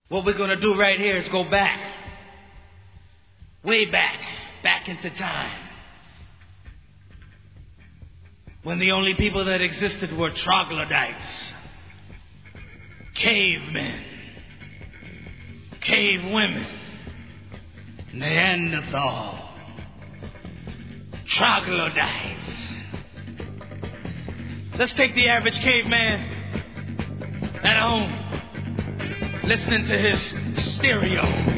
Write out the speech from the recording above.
What we're going to do right here is go back, way back, back into time, when the only people that existed were troglodytes, cavemen, cave women, Neanderthal, troglodytes. Let's take the average caveman at home, listening to his stereo.